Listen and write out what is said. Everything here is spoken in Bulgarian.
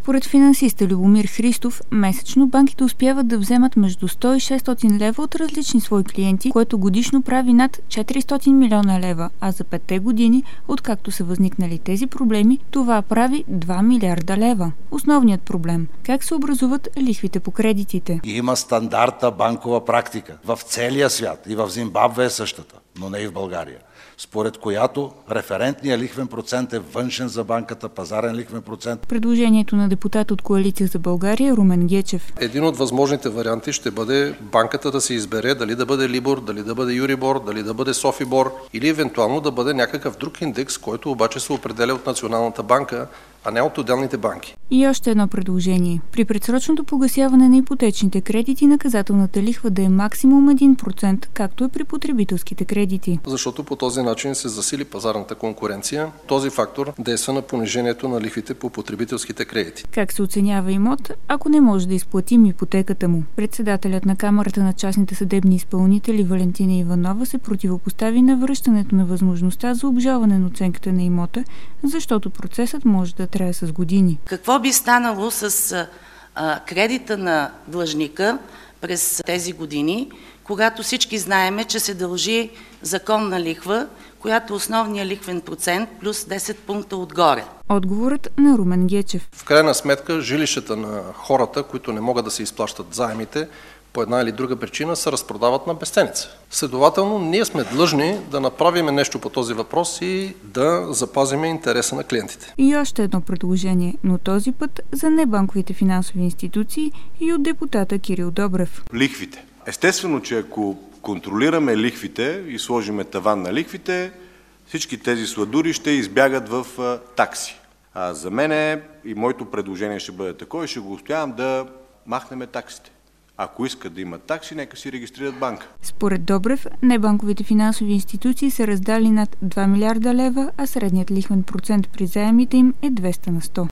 Според финансиста Любомир Христов, месечно банките успяват да вземат между 100 и 600 лева от различни свои клиенти, което годишно прави над 400 милиона лева, а за 5 години, откакто са възникнали тези проблеми, това прави 2 милиарда лева. Основният проблем – как се образуват лихвите по кредитите. Има стандартна банкова практика в целия свят, и в Зимбабве е същата, но не и в България, според която референтният лихвен процент е външен за банката, пазарен лихвен процент. Предложението на депутат от Коалиция за България Румен Гечев. Един от възможните варианти ще бъде банката да се избере дали да бъде Либор, дали да бъде Юрибор, дали да бъде Софибор или евентуално да бъде някакъв друг индекс, който обаче се определя от Националната банка, а не от отделните банки. И още едно предложение. При предсрочното погасяване на ипотечните кредити наказателната лихва да е максимум 1%, както е при потребителските кредити. Защото по този начин се засили пазарната конкуренция. Този фактор действа на понижението на лихвите по потребителските кредити. Как се оценява имот, ако не може да изплатим ипотеката му? Председателят на Камарата на частните съдебни изпълнители Валентина Иванова се противопостави на връщането на възможността за обжалване на оценката на имота, защото процесът може да трае с години. Какво би станало с кредита на длъжника през тези години, когато всички знаеме, че се дължи законна лихва, която основният лихвен процент плюс 10 пункта отгоре? Отговорът на Румен Гечев. В крайна сметка, жилищата на хората, които не могат да се изплащат заемите, по една или друга причина се разпродават на безценица. Следователно, ние сме длъжни да направим нещо по този въпрос и да запазим интереса на клиентите. И още едно предложение, но този път за небанковите финансови институции и от депутата Кирил Добрев. Лихвите. Естествено, че ако контролираме лихвите и сложиме таван на лихвите, всички тези сладури ще избягат в такси. А за мен и моето предложение ще бъде такова и ще го устоявам да махнем таксите. Ако искат да имат такси, нека си регистрират банка. Според Добрев, небанковите финансови институции са раздали над 2 милиарда лева, а средният лихвен процент при заемите им е 200 на 100.